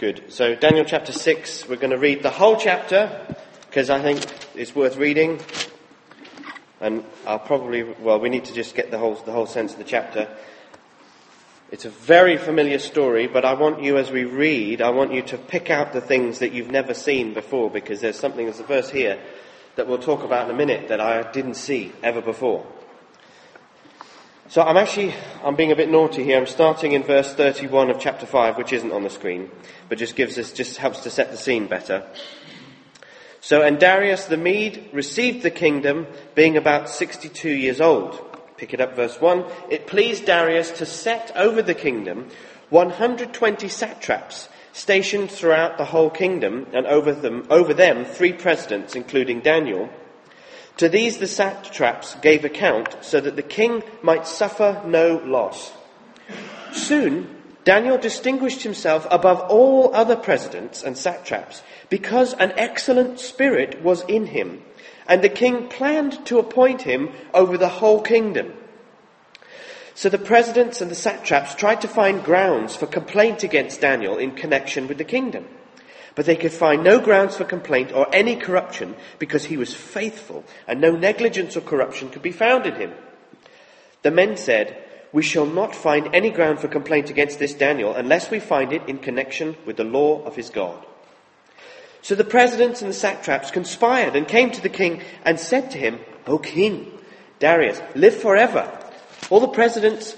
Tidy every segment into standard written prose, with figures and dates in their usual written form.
Good. So Daniel chapter 6, we're going to read the whole chapter because I think it's worth reading. And we need to just get the whole sense of the chapter. It's a very familiar story, but I want you, as we read, I want you to pick out the things that you've never seen before, because there's a verse here that we'll talk about in a minute that I didn't see ever before. So I'm being a bit naughty here. I'm starting in verse 31 of chapter 5, which isn't on the screen, but just helps to set the scene better. So, and Darius the Mede received the kingdom, being about 62 years old. Pick it up, verse 1. It pleased Darius to set over the kingdom 120 satraps, stationed throughout the whole kingdom, and over them 3 presidents, including Daniel. To these the satraps gave account, so that the king might suffer no loss. Soon Daniel distinguished himself above all other presidents and satraps, because an excellent spirit was in him, and the king planned to appoint him over the whole kingdom. So the presidents and the satraps tried to find grounds for complaint against Daniel in connection with the kingdom. But they could find no grounds for complaint or any corruption, because he was faithful, and no negligence or corruption could be found in him. The men said, "We shall not find any ground for complaint against this Daniel unless we find it in connection with the law of his God." So the presidents and the satraps conspired and came to the king and said to him, "O King Darius, live forever. All the presidents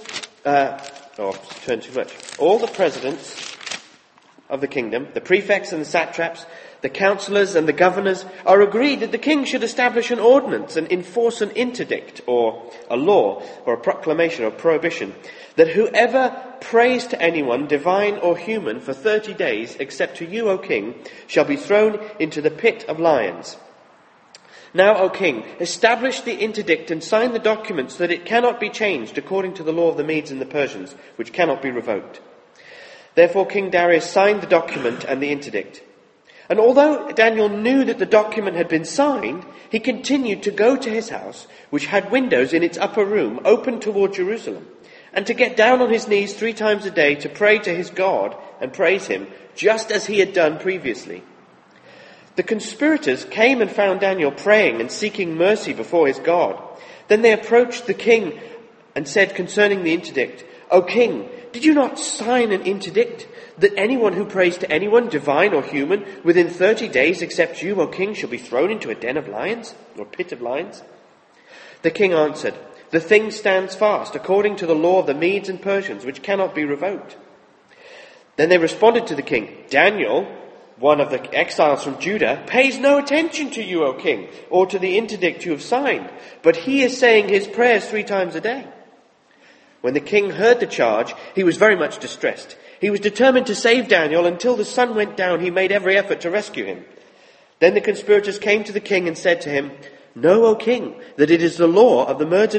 of the kingdom, the prefects and the satraps, the councillors and the governors, are agreed that the king should establish an ordinance and enforce an interdict, or a law, or a proclamation or prohibition, that whoever prays to anyone, divine or human, for 30 days, except to you, O king, shall be thrown into the pit of lions. Now, O king, establish the interdict and sign the document so that it cannot be changed according to the law of the Medes and the Persians, which cannot be revoked." Therefore King Darius signed the document and the interdict. And although Daniel knew that the document had been signed, he continued to go to his house, which had windows in its upper room open toward Jerusalem, and to get down on his knees 3 times a day to pray to his God and praise him, just as he had done previously. The conspirators came and found Daniel praying and seeking mercy before his God. Then they approached the king and said concerning the interdict, "O king, did you not sign an interdict that anyone who prays to anyone, divine or human, within 30 days except you, O king, shall be thrown into a den of lions, or pit of lions?" The king answered, "The thing stands fast according to the law of the Medes and Persians, which cannot be revoked." Then they responded to the king, "Daniel, one of the exiles from Judah, pays no attention to you, O king, or to the interdict you have signed, but he is saying his prayers 3 times a day." When the king heard the charge, he was very much distressed. He was determined to save Daniel. Until the sun went down, he made every effort to rescue him. Then the conspirators came to the king and said to him, "Know, O king, that it is the law of the Medes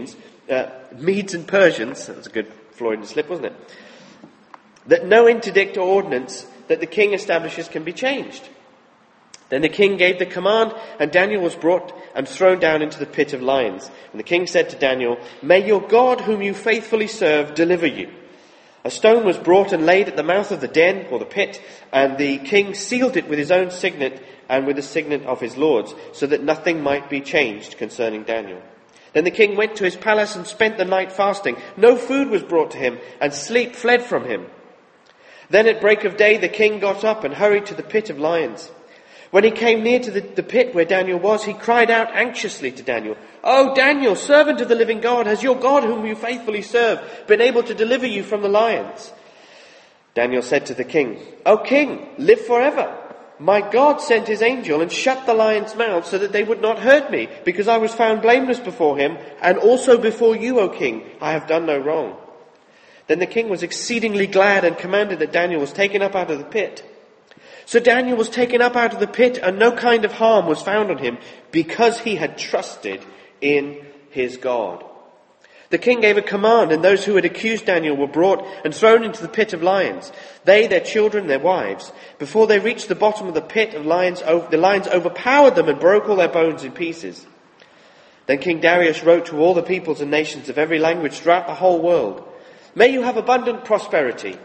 and Persians," that was a good Freudian slip, wasn't it? "That no interdict or ordinance that the king establishes can be changed." Then the king gave the command, and Daniel was brought and thrown down into the pit of lions. And the king said to Daniel, "May your God, whom you faithfully serve, deliver you." A stone was brought and laid at the mouth of the den, or the pit, and the king sealed it with his own signet and with the signet of his lords, so that nothing might be changed concerning Daniel. Then the king went to his palace and spent the night fasting. No food was brought to him, and sleep fled from him. Then at break of day the king got up and hurried to the pit of lions. When he came near to the pit where Daniel was, he cried out anxiously to Daniel, "O Daniel, servant of the living God, has your God, whom you faithfully serve, been able to deliver you from the lions?" Daniel said to the king, "O king, live forever. My God sent his angel and shut the lions' mouths so that they would not hurt me, because I was found blameless before him, and also before you, O king. I have done no wrong." Then the king was exceedingly glad and commanded that Daniel was taken up out of the pit. So Daniel was taken up out of the pit, and no kind of harm was found on him, because he had trusted in his God. The king gave a command, and those who had accused Daniel were brought and thrown into the pit of lions, they, their children, their wives. Before they reached the bottom of the pit of lions, the lions overpowered them and broke all their bones in pieces. Then King Darius wrote to all the peoples and nations of every language throughout the whole world, "May you have abundant prosperity.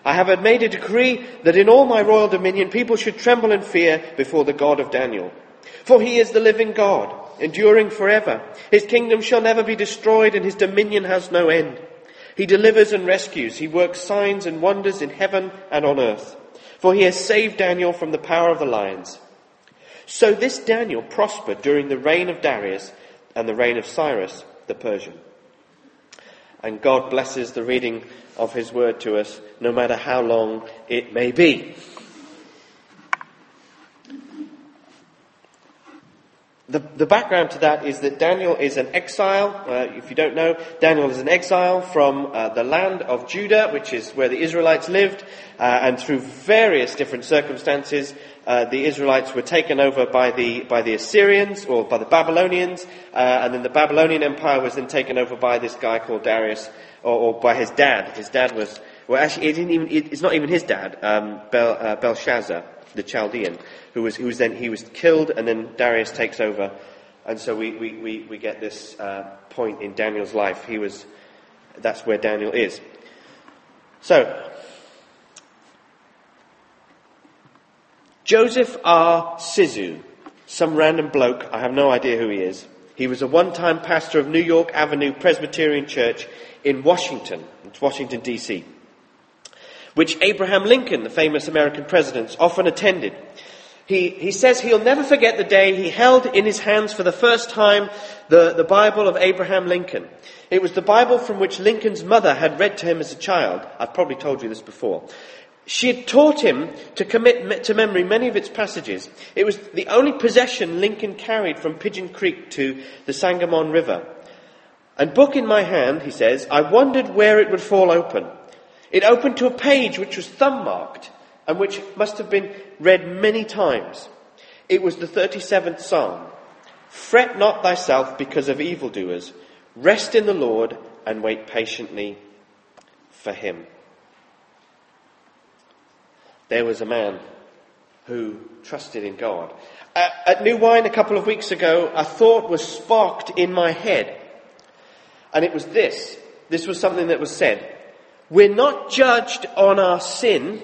I have made a decree that in all my royal dominion people should tremble and fear before the God of Daniel. For he is the living God, enduring forever. His kingdom shall never be destroyed, and his dominion has no end. He delivers and rescues. He works signs and wonders in heaven and on earth. For he has saved Daniel from the power of the lions. So this Daniel prospered during the reign of Darius and the reign of Cyrus the Persian. And God blesses the reading of his word to us, no matter how long it may be. The background to that is that Daniel is an exile. If you don't know, Daniel is an exile from the land of Judah, which is where the Israelites lived, and through various different circumstances, the Israelites were taken over by the Assyrians or by the Babylonians, and then the Babylonian Empire was then taken over by this guy called Darius, or by his dad. His dad was, well, actually, it's not even his dad, Belshazzar, the Chaldean, who was killed, and then Darius takes over, and so we get this point in Daniel's life. That's where Daniel is. So, Joseph R. Sizu, some random bloke, I have no idea who he is. He was a one-time pastor of New York Avenue Presbyterian Church in Washington. It's Washington, D.C., which Abraham Lincoln, the famous American president, often attended. He says he'll never forget the day he held in his hands for the first time the Bible of Abraham Lincoln. It was the Bible from which Lincoln's mother had read to him as a child. I've probably told you this before. She had taught him to commit to memory many of its passages. It was the only possession Lincoln carried from Pigeon Creek to the Sangamon River. And book in my hand, he says, I wondered where it would fall open. It opened to a page which was thumb-marked and which must have been read many times. It was the 37th Psalm. Fret not thyself because of evildoers. Rest in the Lord and wait patiently for him. There was a man who trusted in God. At New Wine a couple of weeks ago, a thought was sparked in my head. And it was this. This was something that was said. We're not judged on our sin,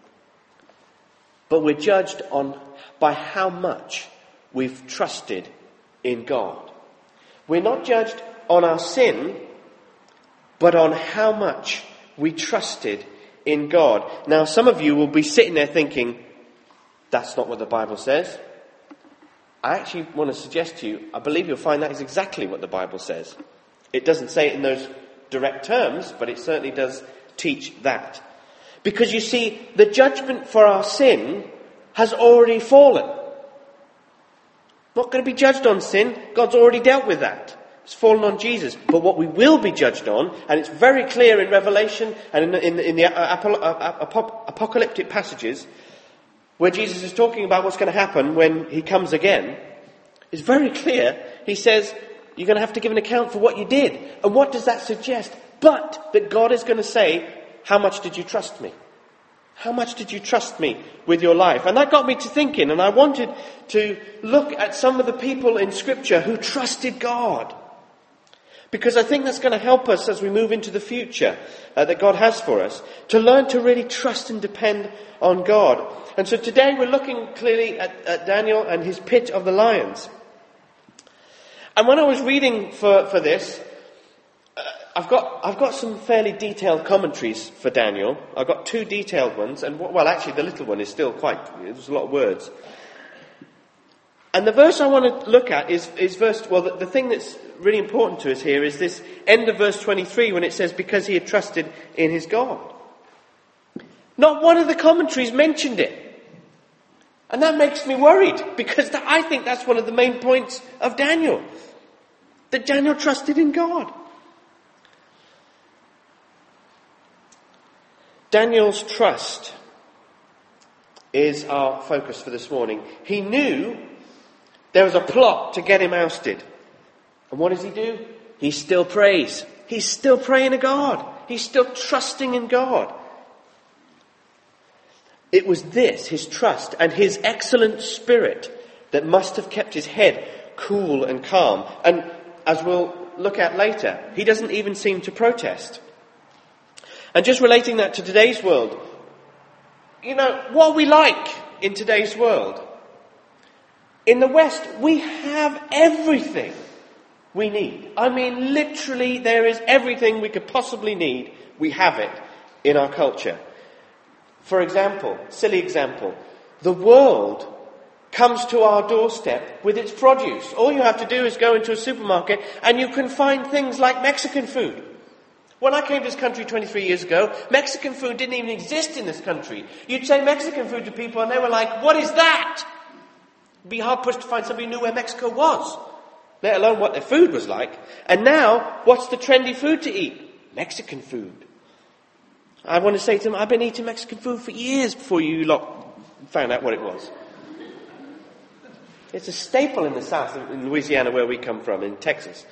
but we're judged by how much we've trusted in God. We're not judged on our sin, but on how much we trusted in God. Now, some of you will be sitting there thinking, that's not what the Bible says. I actually want to suggest to you, I believe you'll find that is exactly what the Bible says. It doesn't say it in those direct terms, but it certainly does teach that. Because you see, the judgment for our sin has already fallen. Not going to be judged on sin. God's already dealt with that. It's fallen on Jesus. But what we will be judged on, and it's very clear in Revelation and in the apocalyptic passages, where Jesus is talking about what's going to happen when he comes again, it's very clear. He says, you're going to have to give an account for what you did. And what does that suggest? But that God is going to say, how much did you trust me? How much did you trust me with your life? And that got me to thinking, and I wanted to look at some of the people in Scripture who trusted God. Because I think that's going to help us as we move into the future that God has for us, to learn to really trust and depend on God. And so today we're looking clearly at Daniel and his pit of the lions. And when I was reading for this, I've got some fairly detailed commentaries for Daniel. I've got two detailed ones, and well, actually, the little one is still there's a lot of words. And the verse I want to look at is verse. Well, the thing that's really important to us here is this end of verse 23 when it says, "Because he had trusted in his God." Not one of the commentaries mentioned it, and that makes me worried because I think that's one of the main points of Daniel, that Daniel trusted in God. Daniel's trust is our focus for this morning. He knew there was a plot to get him ousted. And what does he do? He still prays. He's still praying to God. He's still trusting in God. It was this, his trust and his excellent spirit, that must have kept his head cool and calm. And as we'll look at later, he doesn't even seem to protest. And just relating that to today's world, what are we like in today's world? In the West, we have everything we need. I mean, literally, there is everything we could possibly need. We have it in our culture. For example, silly example, the world comes to our doorstep with its produce. All you have to do is go into a supermarket and you can find things like Mexican food. When I came to this country 23 years ago, Mexican food didn't even exist in this country. You'd say Mexican food to people and they were like, what is that? It'd be hard pushed to find somebody who knew where Mexico was, let alone what their food was like. And now, what's the trendy food to eat? Mexican food. I want to say to them, I've been eating Mexican food for years before you lot found out what it was. It's a staple in the South, in Louisiana, where we come from, in Texas.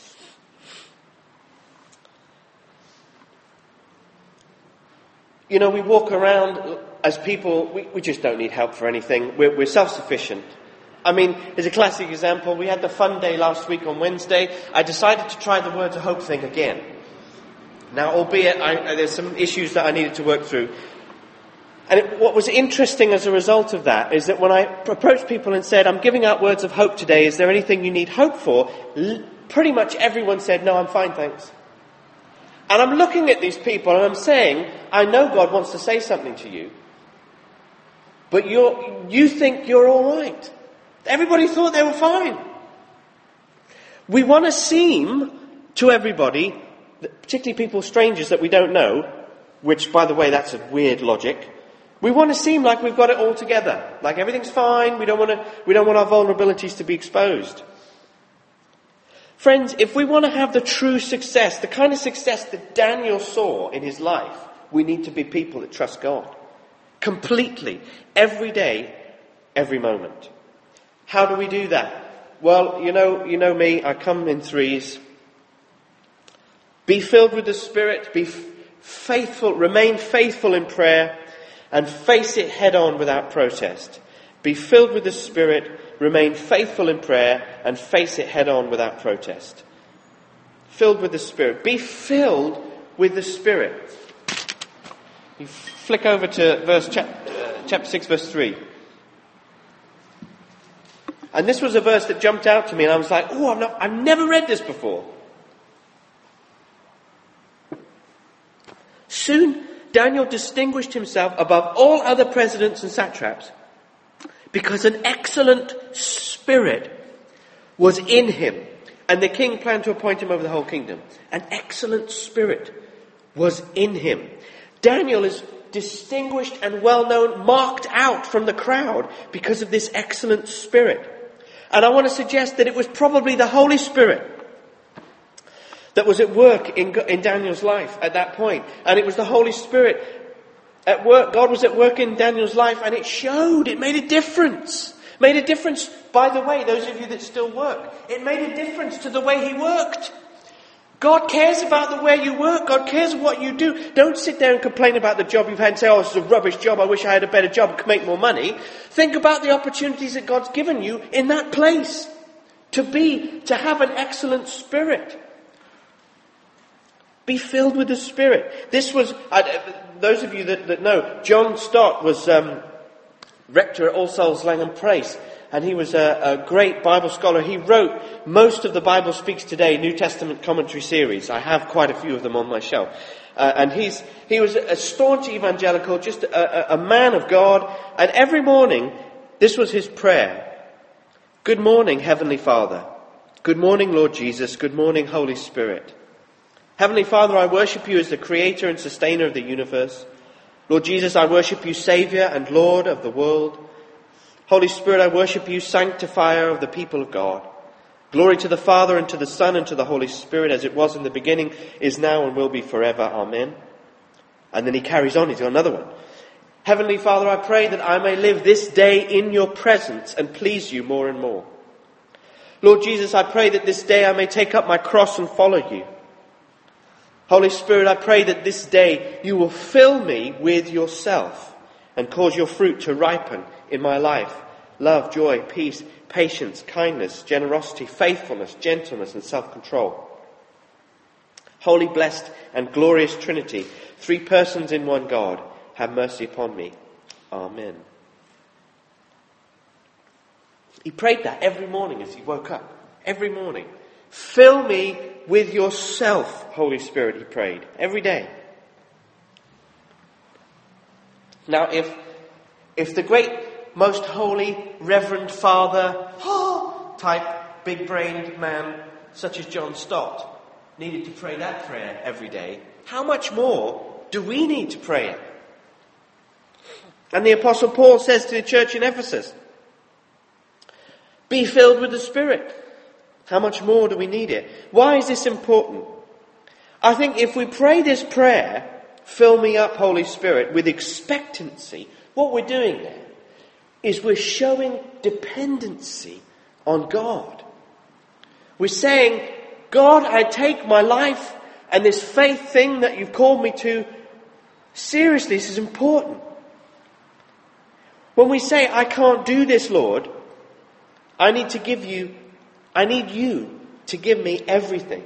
We walk around as people, we just don't need help for anything. We're self-sufficient. I mean, there's a classic example. We had the fun day last week on Wednesday. I decided to try the Words of Hope thing again. Now, albeit there's some issues that I needed to work through. And what was interesting as a result of that is that when I approached people and said, I'm giving out words of hope today, is there anything you need hope for? Pretty much everyone said, no, I'm fine, thanks. And I'm looking at these people and I'm saying, I know God wants to say something to you, but you think you're all right. Everybody thought they were fine. We want to seem to everybody, particularly people, strangers that we don't know, which, by the way, that's a weird logic. We want to seem like we've got it all together, like everything's fine. We don't want our vulnerabilities to be exposed. Friends, if we want to have the true success, the kind of success that Daniel saw in his life, we need to be people that trust God completely, every day, every moment. How do we do that? Well, you know me, I come in threes. Be filled with the Spirit, be faithful, remain faithful in prayer, and face it head on without protest. Be filled with the Spirit, remain faithful in prayer, and face it head on without protest. Filled with the Spirit. Be filled with the Spirit. You flick over to chapter 6, verse 3. And this was a verse that jumped out to me, and I was like, I've never read this before. Soon, Daniel distinguished himself above all other presidents and satraps because an excellent spirit was in him. And the king planned to appoint him over the whole kingdom. An excellent spirit was in him. Daniel is distinguished and well known, marked out from the crowd because of this excellent spirit. And I want to suggest that it was probably the Holy Spirit that was at work in Daniel's life at that point. And it was the Holy Spirit at work. God was at work in Daniel's life, and it showed. It made a difference. Made a difference, by the way, those of you that still work. It made a difference to the way he worked. God cares about the way you work. God cares what you do. Don't sit there and complain about the job you've had and say, this is a rubbish job. I wish I had a better job and could make more money. Think about the opportunities that God's given you in that place to have an excellent spirit. Be filled with the Spirit. This was, those of you that know, John Stott was rector at All Souls Langham Place, and he was a great Bible scholar. He wrote most of the Bible Speaks Today New Testament commentary series. I have quite a few of them on my shelf. And he was a staunch evangelical, just a man of God. And every morning, this was his prayer. Good morning, Heavenly Father. Good morning, Lord Jesus. Good morning, Holy Spirit. Heavenly Father, I worship you as the creator and sustainer of the universe. Lord Jesus, I worship you, Saviour and Lord of the world. Holy Spirit, I worship you, sanctifier of the people of God. Glory to the Father and to the Son and to the Holy Spirit, as it was in the beginning, is now and will be forever. Amen. And then he carries on, he's got another one. Heavenly Father, I pray that I may live this day in your presence and please you more and more. Lord Jesus, I pray that this day I may take up my cross and follow you. Holy Spirit, I pray that this day you will fill me with yourself and cause your fruit to ripen in my life. Love, joy, peace, patience, kindness, generosity, faithfulness, gentleness, and self-control. Holy, blessed, and glorious Trinity, three persons in one God, have mercy upon me. Amen. He prayed that every morning as he woke up. Every morning. Fill me with yourself, Holy Spirit, he prayed. Every day. Now, if the great, most holy, Reverend Father, type, big-brained man, such as John Stott, needed to pray that prayer every day, how much more do we need to pray it? And the Apostle Paul says to the church in Ephesus, be filled with the Spirit. How much more do we need it? Why is this important? I think if we pray this prayer, fill me up, Holy Spirit, with expectancy, what we're doing there is we're showing dependency on God. We're saying, God, I take my life and this faith thing that you've called me to seriously. This is important. When we say, I can't do this, Lord, I need you to give me everything.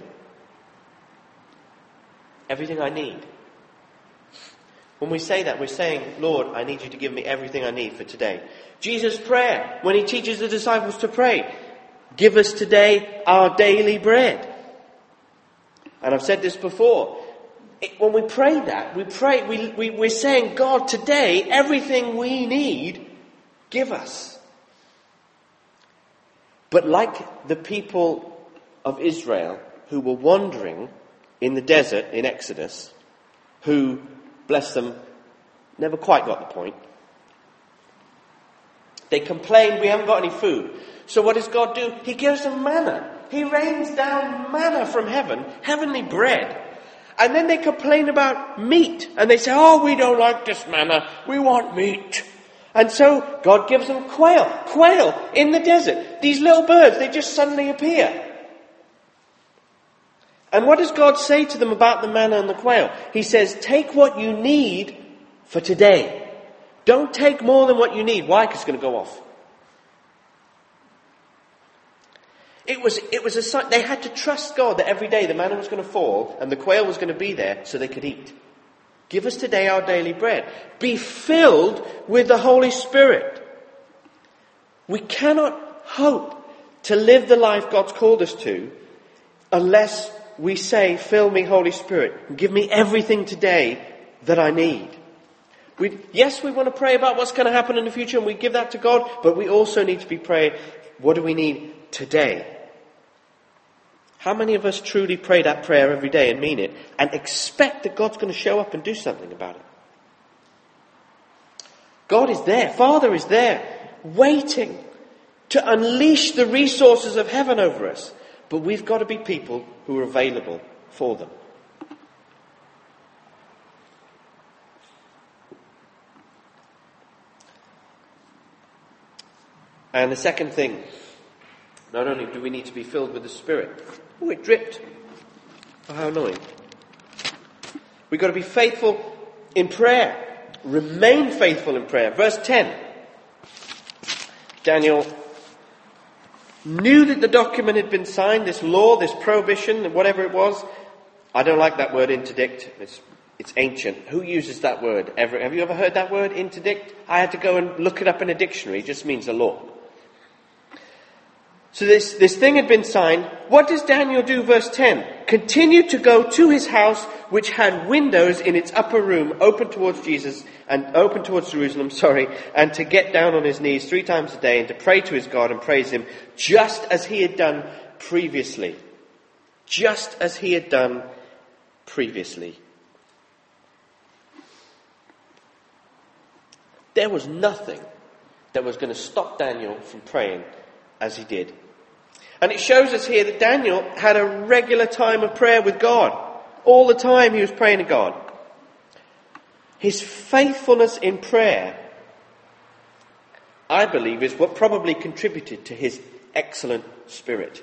Everything I need. When we say that, we're saying, Lord, I need you to give me everything I need for today. Jesus' prayer, when he teaches the disciples to pray, give us today our daily bread. And I've said this before. When we pray that, we're saying, God, today, everything we need, give us. But like the people of Israel who were wandering in the desert in Exodus, who, bless them, never quite got the point. They complained, we haven't got any food. So what does God do? He gives them manna. He rains down manna from heaven, heavenly bread. And then they complain about meat. And they say, we don't like this manna. We want meat. And so God gives them quail in the desert. These little birds, they just suddenly appear. And what does God say to them about the manna and the quail? He says, take what you need for today. Don't take more than what you need. Why? Because it's going to go off. It was a sign. They had to trust God that every day the manna was going to fall and the quail was going to be there so they could eat. Give us today our daily bread. Be filled with the Holy Spirit. We cannot hope to live the life God's called us to unless we say, fill me, Holy Spirit. Give me everything today that I need. Yes, we want to pray about what's going to happen in the future and we give that to God, but we also need to be praying, what do we need today? How many of us truly pray that prayer every day and mean it and expect that God's going to show up and do something about it? God is there. Father is there, waiting to unleash the resources of heaven over us. But we've got to be people who are available for them. And the second thing, not only do we need to be filled with the Spirit. Oh, it dripped. Oh, how annoying. We've got to be faithful in prayer. Remain faithful in prayer. Verse 10. Daniel knew that the document had been signed, this law, this prohibition, whatever it was. I don't like that word, interdict. It's ancient. Who uses that word? Have you ever heard that word, interdict? I had to go and look it up in a dictionary. It just means a law. So this thing had been signed. What does Daniel do? Verse 10. Continued to go to his house, which had windows in its upper room, open towards Jerusalem, and to get down on his knees 3 times a day and to pray to his God and praise him, just as he had done previously. Just as he had done previously. There was nothing that was going to stop Daniel from praying as he did. And it shows us here that Daniel had a regular time of prayer with God. All the time he was praying to God. His faithfulness in prayer, I believe, is what probably contributed to his excellent spirit.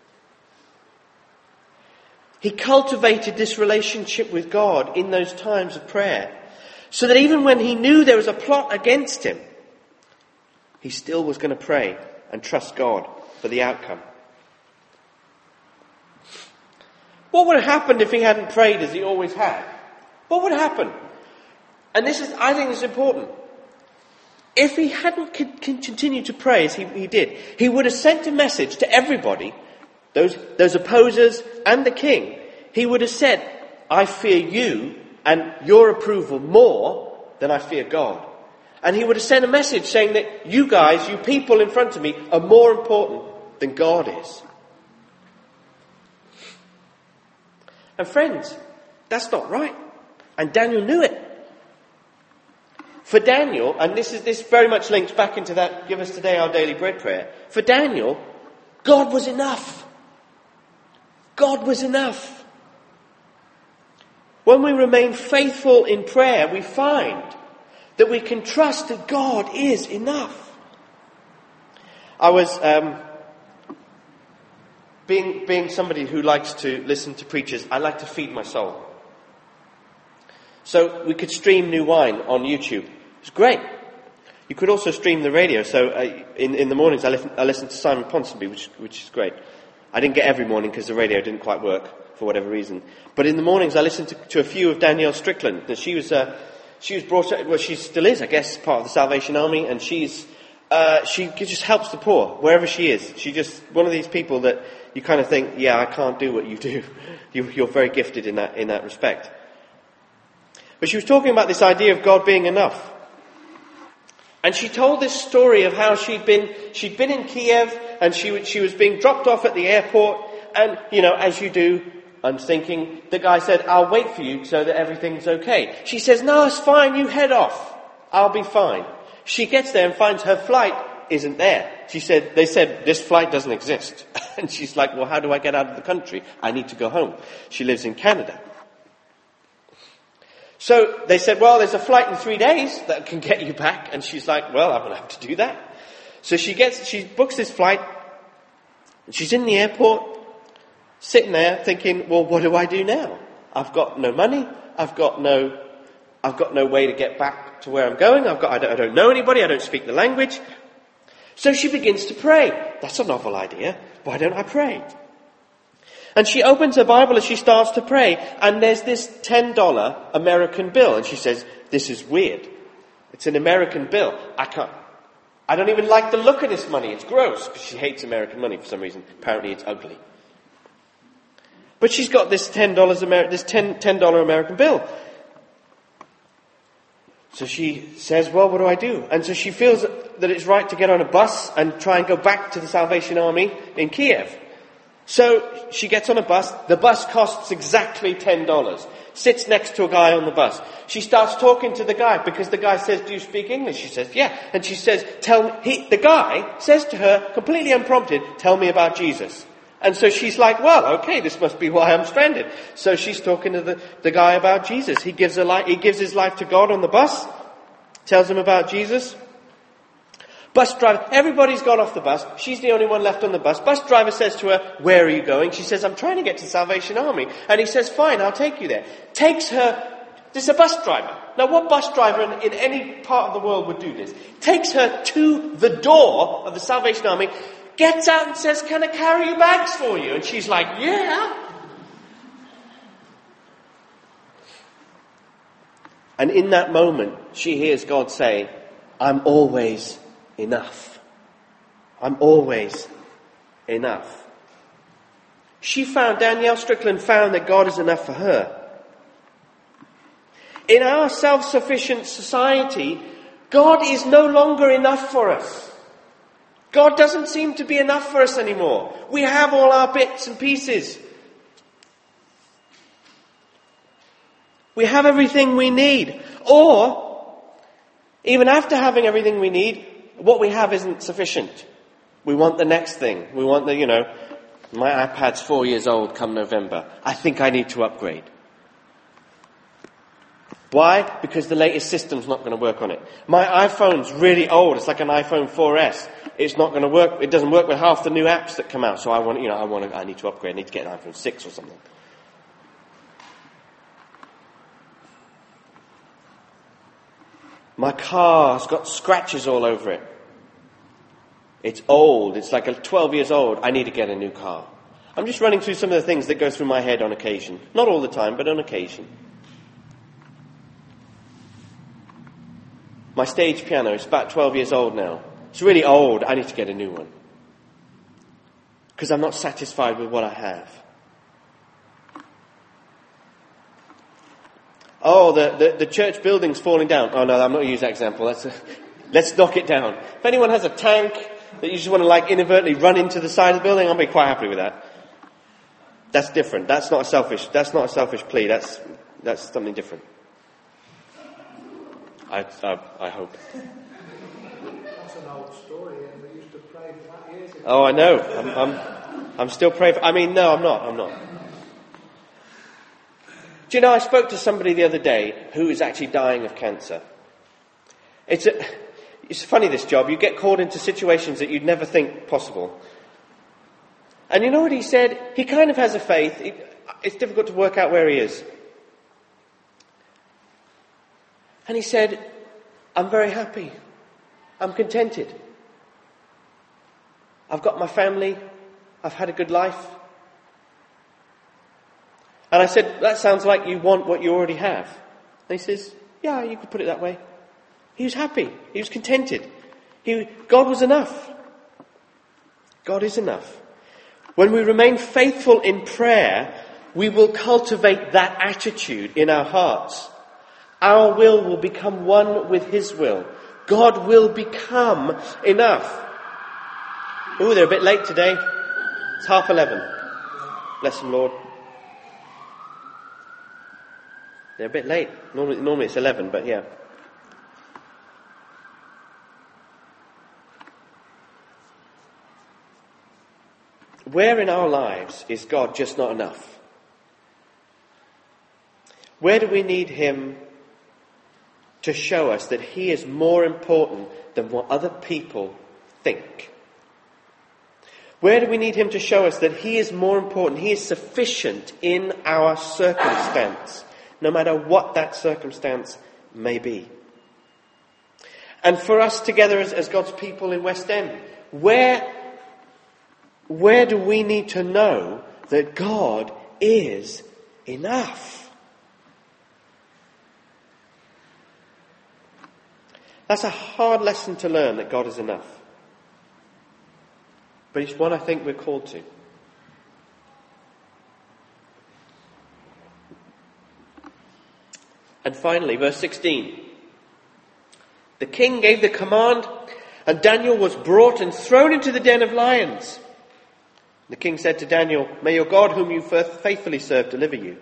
He cultivated this relationship with God in those times of prayer, so that even when he knew there was a plot against him, he still was going to pray and trust God for the outcome. What would have happened if he hadn't prayed as he always had? What would happen? And I think this is important. if he hadn't continued to pray as he did, he would have sent a message to everybody, those opposers and the king. He would have said, I fear you and your approval more than I fear God. And he would have sent a message saying that you guys, you people in front of me, are more important than God is. And friends, that's not right. And Daniel knew it. For Daniel, and this very much links back into that give us today our daily bread prayer. For Daniel, God was enough. God was enough. When we remain faithful in prayer, we find that we can trust that God is enough. I was, being somebody who likes to listen to preachers, I like to feed my soul. So we could stream New Wine on YouTube. It's great. You could also stream the radio. So in the mornings I listen to Simon Ponsonby, which is great. I didn't get every morning because the radio didn't quite work for whatever reason. But in the mornings I listened to a few of Danielle Strickland. She was brought up, well, she still is, I guess, part of the Salvation Army, and she just helps the poor wherever she is. She's just one of these people that you kind of think, yeah, I can't do what you do. You're very gifted in that respect. But she was talking about this idea of God being enough. And she told this story of how she'd been in Kiev, and she was being dropped off at the airport, and, as you do, I'm thinking, the guy said, I'll wait for you so that everything's okay. She says, no, it's fine, you head off. I'll be fine. She gets there and finds her flight isn't there. They said, this flight doesn't exist. And she's like, well, how do I get out of the country? I need to go home. She lives in Canada. So they said, well, there's a flight in 3 days that can get you back. And she's like, well, I'm going to have to do that. So she books this flight. And she's in the airport, sitting there thinking, well, what do I do now? I've got no money. I've got no way to get back to where I'm going. I don't know anybody. I don't speak the language. So she begins to pray. That's a novel idea. Why don't I pray? And she opens her Bible as she starts to pray, and there's this $10 American bill, and she says, this is weird. It's an American bill. I don't even like the look of this money. It's gross, because she hates American money for some reason. Apparently it's ugly. But she's got this $10 American bill. So she says, well, what do I do? And so she feels that it's right to get on a bus and try and go back to the Salvation Army in Kiev. So she gets on a bus. The bus costs exactly $10. Sits next to a guy on the bus. She starts talking to the guy because the guy says, do you speak English? She says, yeah. And she says, the guy says to her, completely unprompted, tell me about Jesus. And so she's like, well, okay, this must be why I'm stranded. So she's talking to the guy about Jesus. He gives his life to God on the bus, tells him about Jesus. Bus driver, everybody's gone off the bus. She's the only one left on the bus. Bus driver says to her, where are you going? She says, I'm trying to get to Salvation Army. And he says, fine, I'll take you there. Takes her, this is a bus driver. Now what bus driver in any part of the world would do this? Takes her to the door of the Salvation Army, gets out and says, can I carry your bags for you? And she's like, yeah. And in that moment, she hears God say, I'm always enough. I'm always enough. Danielle Strickland found that God is enough for her. In our self-sufficient society, God is no longer enough for us. God doesn't seem to be enough for us anymore. We have all our bits and pieces. We have everything we need. Or, even after having everything we need, what we have isn't sufficient. We want the next thing. We want my iPad's 4 years old come November. I think I need to upgrade. Why? Because the latest system's not going to work on it. My iPhone's really old. It's like an iPhone 4S. It's not going to work. It doesn't work with half the new apps that come out. So I need to upgrade. I need to get an iPhone 6 or something. My car's got scratches all over it. It's old. It's like 12 years old. I need to get a new car. I'm just running through some of the things that go through my head on occasion. Not all the time, but on occasion. My stage piano is about 12 years old now. It's really old. I need to get a new one. Because I'm not satisfied with what I have. Oh, the church building's falling down. Oh no, I'm not going to use that example. Let's knock it down. If anyone has a tank that you just want to inadvertently run into the side of the building, I'll be quite happy with that. That's different. That's not a selfish plea. That's something different. I hope. That's an old story, and we used to pray for that years ago. Oh, I know. I'm still praying for... no, I'm not. Do you know, I spoke to somebody the other day who is actually dying of cancer. It's funny, this job. You get called into situations that you'd never think possible. And you know what he said? He kind of has a faith. It's difficult to work out where he is. And he said, I'm very happy. I'm contented. I've got my family. I've had a good life. And I said, that sounds like you want what you already have. And he says, yeah, you could put it that way. He was happy. He was contented. God was enough. God is enough. When we remain faithful in prayer, we will cultivate that attitude in our hearts. Our will become one with His will. God will become enough. Ooh, they're a bit late today. It's 11:30. Bless them, Lord. They're a bit late. Normally it's 11, but yeah. Where in our lives is God just not enough? Where do we need Him to show us that He is more important than what other people think? Where do we need Him to show us that He is more important, He is sufficient in our circumstance, no matter what that circumstance may be? And for us together as God's people in West End, where do we need to know that God is enough? That's a hard lesson to learn, that God is enough. But it's one I think we're called to. And finally, verse 16. The king gave the command, and Daniel was brought and thrown into the den of lions. The king said to Daniel, may your God, whom you faithfully serve, deliver you.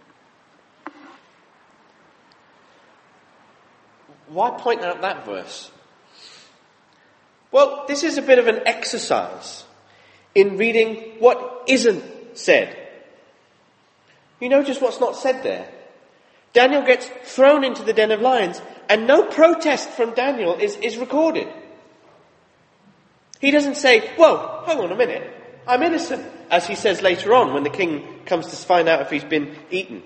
Why point out that verse? Well, this is a bit of an exercise in reading what isn't said. You notice what's not said there. Daniel gets thrown into the den of lions, and no protest from Daniel is recorded. He doesn't say, whoa, hang on a minute, I'm innocent, as he says later on when the king comes to find out if he's been eaten.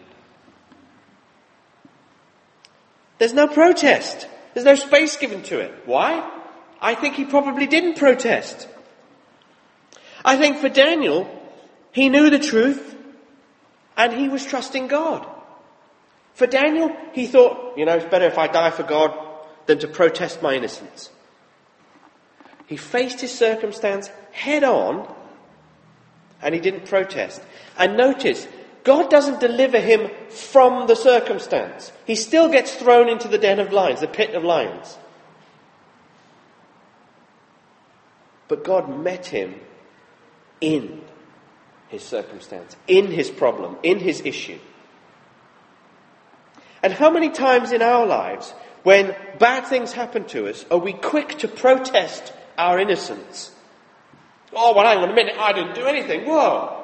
There's no protest. There's no space given to it. Why? I think he probably didn't protest. I think for Daniel, he knew the truth and he was trusting God. For Daniel, he thought, it's better if I die for God than to protest my innocence. He faced his circumstance head on and he didn't protest. And notice, God doesn't deliver him from the circumstance. He still gets thrown into the den of lions, the pit of lions. But God met him in his circumstance, in his problem, in his issue. And how many times in our lives, when bad things happen to us, are we quick to protest our innocence? Oh, well, hang on a minute, I didn't do anything. Whoa!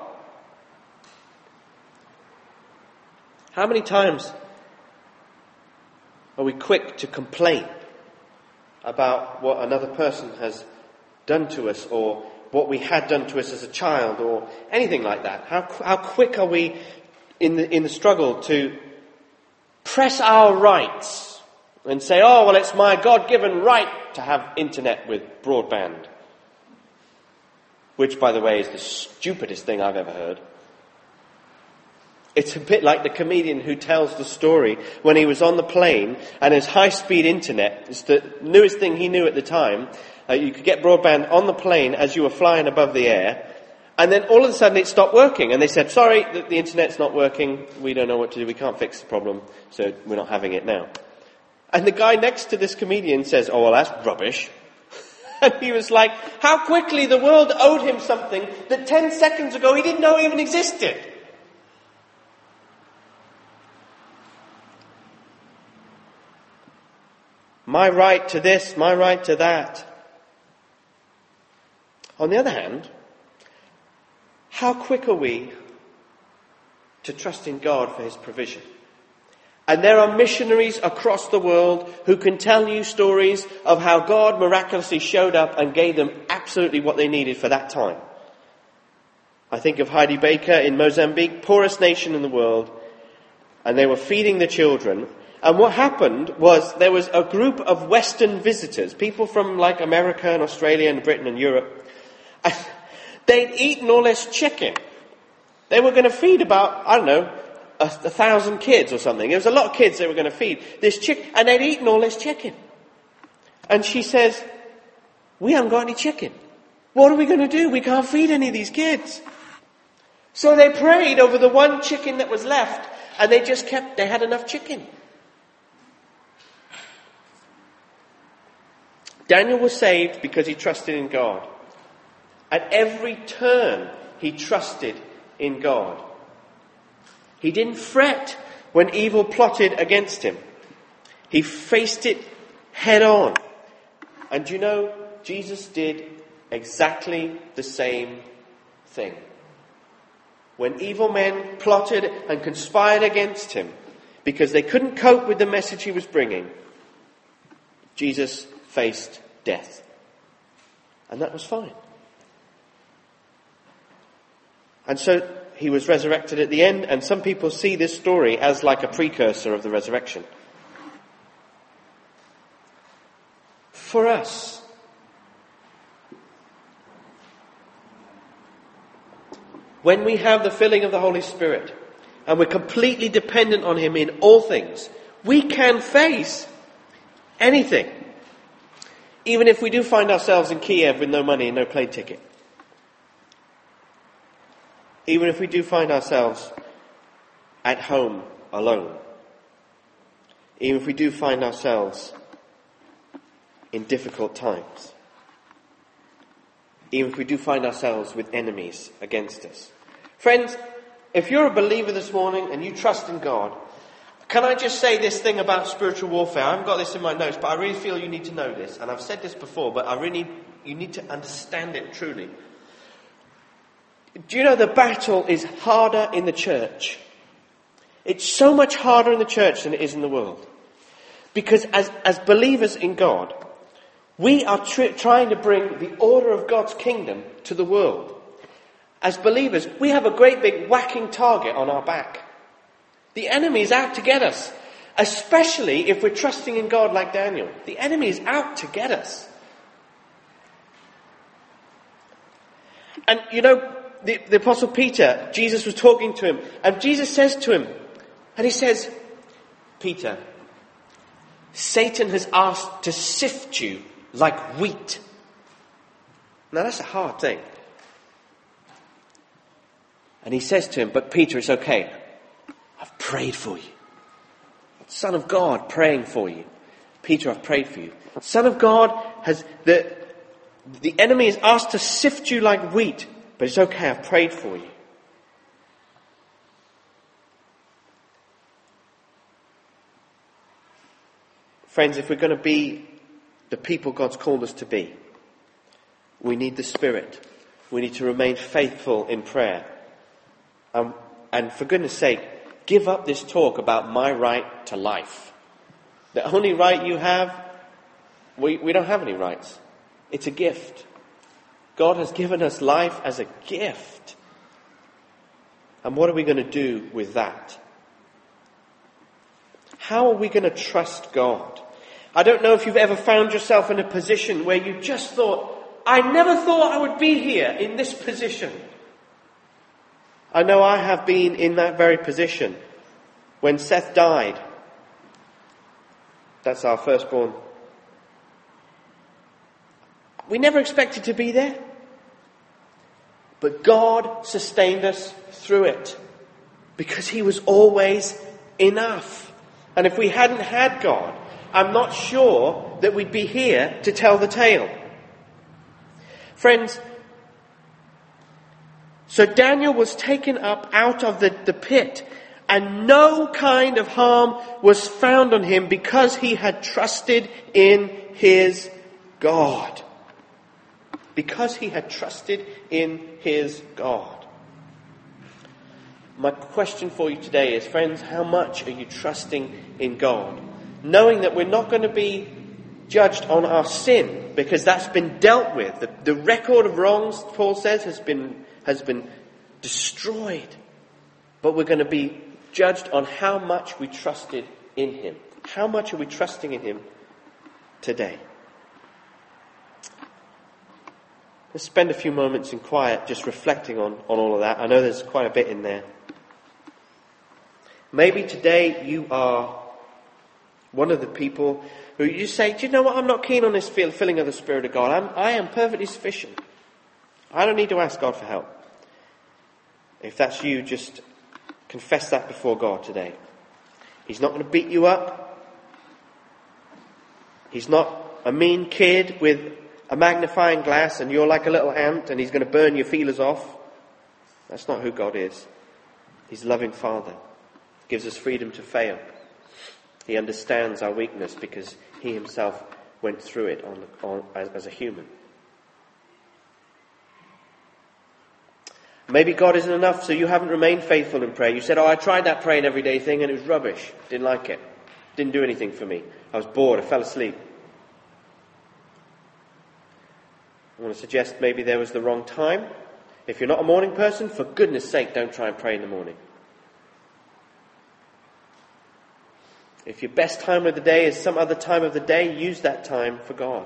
How many times are we quick to complain about what another person has done to us, or what we had done to us as a child, or anything like that? How quick are we in the struggle to press our rights and say, oh, well, it's my God-given right to have internet with broadband. Which, by the way, is the stupidest thing I've ever heard. It's a bit like the comedian who tells the story when he was on the plane and his high-speed internet, it's the newest thing he knew at the time. You could get broadband on the plane as you were flying above the air. And then all of a sudden it stopped working. And they said, sorry, the internet's not working. We don't know what to do. We can't fix the problem. So we're not having it now. And the guy next to this comedian says, oh, well, that's rubbish. And he was like, how quickly the world owed him something that 10 seconds ago he didn't know even existed. My right to this, my right to that. On the other hand, how quick are we to trust in God for his provision? And there are missionaries across the world who can tell you stories of how God miraculously showed up and gave them absolutely what they needed for that time. I think of Heidi Baker in Mozambique, poorest nation in the world, and they were feeding the children. And what happened was there was a group of Western visitors, people from like America and Australia and Britain and Europe. And they'd eaten all this chicken. They were going to feed about, 1,000 kids or something. It was a lot of kids they were going to feed. This chicken, and they'd eaten all this chicken. And she says, we haven't got any chicken. What are we going to do? We can't feed any of these kids. So they prayed over the one chicken that was left, and they had enough chicken. Daniel was saved because he trusted in God. At every turn, he trusted in God. He didn't fret when evil plotted against him. He faced it head on. And you know, Jesus did exactly the same thing. When evil men plotted and conspired against him because they couldn't cope with the message he was bringing, Jesus faced death. And that was fine. And so he was resurrected at the end, and some people see this story as like a precursor of the resurrection. For us, when we have the filling of the Holy Spirit, and we're completely dependent on him in all things, we can face anything. Even if we do find ourselves in Kiev with no money and no plane ticket. Even if we do find ourselves at home alone. Even if we do find ourselves in difficult times. Even if we do find ourselves with enemies against us. Friends, if you're a believer this morning and you trust in God, can I just say this thing about spiritual warfare? I haven't got this in my notes, but I really feel you need to know this. And I've said this before, but you need to understand it truly. Do you know the battle is harder in the church? It's so much harder in the church than it is in the world. Because as believers in God, we are trying to bring the order of God's kingdom to the world. As believers, we have a great big whacking target on our back. The enemy is out to get us, especially if we're trusting in God like Daniel. The enemy is out to get us. And you know, the Apostle Peter, Jesus was talking to him, and Jesus says to him, and he says, Peter, Satan has asked to sift you like wheat. Now that's a hard thing. And he says to him, but Peter, it's okay. I've prayed for you. Son of God praying for you. Peter, I've prayed for you. Son of God has, the enemy is asked to sift you like wheat, but it's okay, I've prayed for you. Friends, if we're going to be the people God's called us to be, we need the Spirit. We need to remain faithful in prayer. And for goodness sake, give up this talk about my right to life. The only right you have, we don't have any rights. It's a gift. God has given us life as a gift. And what are we going to do with that? How are we going to trust God? I don't know if you've ever found yourself in a position where you just thought, I never thought I would be here in this position. I know I have been in that very position. When Seth died, that's our firstborn, we never expected to be there. But God sustained us through it because he was always enough. And if we hadn't had God, I'm not sure that we'd be here to tell the tale. Friends, so Daniel was taken up out of the pit, and no kind of harm was found on him because he had trusted in his God. Because he had trusted in his God. My question for you today is, friends, how much are you trusting in God? Knowing that we're not going to be judged on our sin, because that's been dealt with. The record of wrongs, Paul says, has been destroyed. But we're going to be judged on how much we trusted in him. How much are we trusting in him today? Let's spend a few moments in quiet just reflecting on all of that. I know there's quite a bit in there. Maybe today you are one of the people who you say, do you know what, I'm not keen on this filling of the Spirit of God. I am perfectly sufficient. I don't need to ask God for help. If that's you, just confess that before God today. He's not going to beat you up. He's not a mean kid with a magnifying glass and you're like a little ant and he's going to burn your feelers off. That's not who God is. He's a loving Father. Gives us freedom to fail. He understands our weakness because he himself went through it as a human. Maybe God isn't enough, so you haven't remained faithful in prayer. You said, I tried that praying every day thing and it was rubbish. Didn't like it. Didn't do anything for me. I was bored. I fell asleep. I want to suggest maybe there was the wrong time. If you're not a morning person, for goodness sake, don't try and pray in the morning. If your best time of the day is some other time of the day, use that time for God.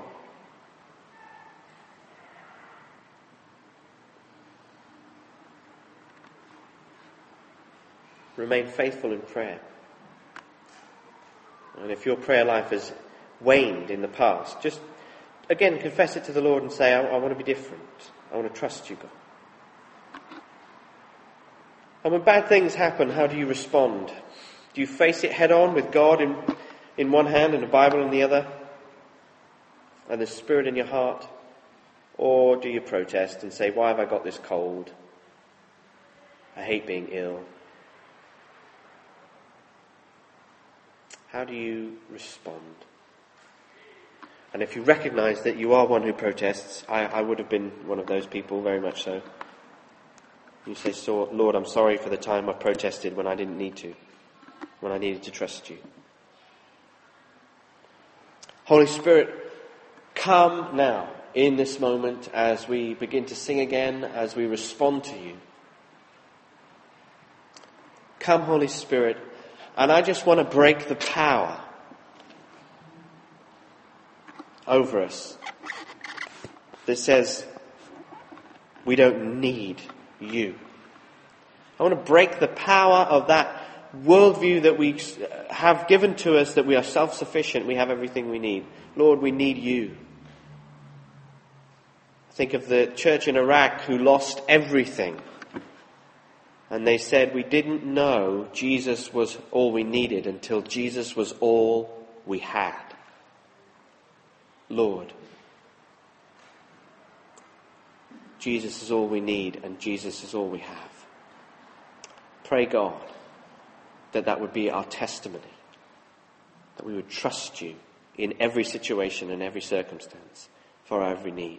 Remain faithful in prayer. And if your prayer life has waned in the past, just again confess it to the Lord and say, I want to be different. I want to trust you, God. And when bad things happen, how do you respond? Do you face it head on with God in one hand and the Bible in the other? And the Spirit in your heart? Or do you protest and say, why have I got this cold? I hate being ill. How do you respond? And if you recognise that you are one who protests, I would have been one of those people, very much so. You say, Lord, I'm sorry for the time I protested when I didn't need to, when I needed to trust you. Holy Spirit, come now in this moment as we begin to sing again, as we respond to you. Come, Holy Spirit, and I just want to break the power over us that says we don't need you. I want to break the power of that worldview that we have given to us, that we are self-sufficient, we have everything we need. Lord, we need you. Think of the church in Iraq who lost everything. And they said, we didn't know Jesus was all we needed until Jesus was all we had. Lord, Jesus is all we need and Jesus is all we have. Pray, God, that would be our testimony, that we would trust you in every situation and every circumstance for our every need.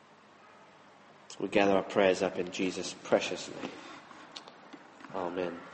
We gather our prayers up in Jesus' precious name. Amen.